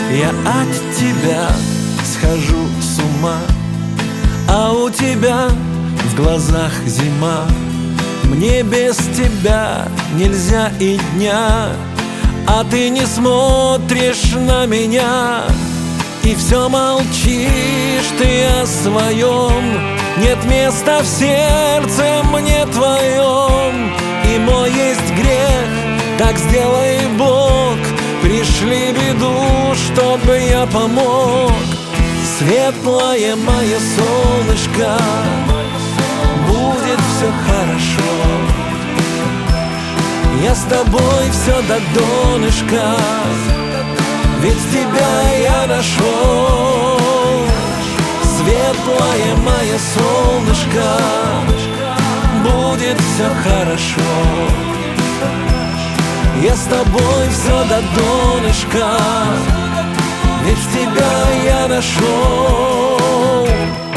Я от тебя схожу с ума, а у тебя в глазах зима. Мне без тебя нельзя и дня, а ты не смотришь на меня. И все молчишь ты о своем, нет места в сердце мне твоем. И мой есть грех, так сделай Бог, пришли беду, чтобы я помог. Светлое мое солнышко, будет все хорошо. Я с тобой все до донышка, ведь тебя я нашел. Светлое мое солнышко, будет все хорошо. Я с тобой все до донышка, ведь тебя я нашел.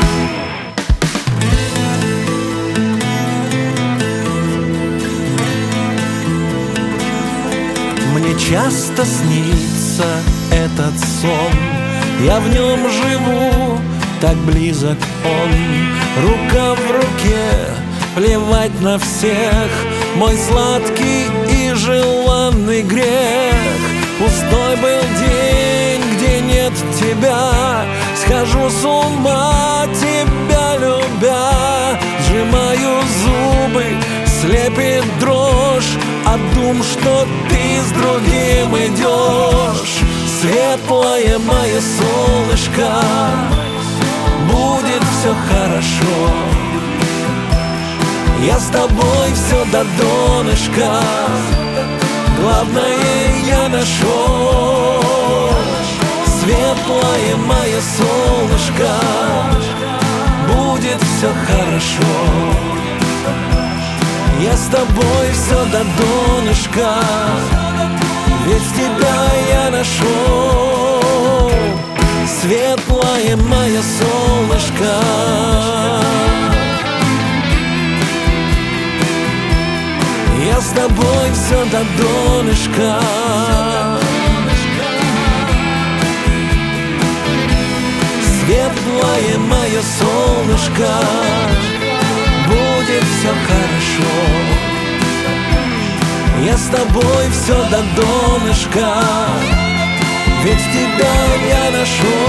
Мне часто снится этот сон, я в нем живу, так близок он. Рука в руке, плевать на всех, мой сладкий и желанный грех. Пустой был день, где нет тебя, схожу с ума, тебя любя. Сжимаю зубы, слепит дрожь от дум, что ты с другим идешь. Светлое мое солнышко, будет все хорошо. Я с тобой все до донышка, главное я нашел. Светлое мое солнышко, будет все хорошо. Я с тобой все до донышка, ведь тебя я нашел. Светлое мое солнышко, я с тобой все до донышка. Светлое мое солнышко, будет все хорошо. Я с тобой все до донышка, ведь тебя я нашел.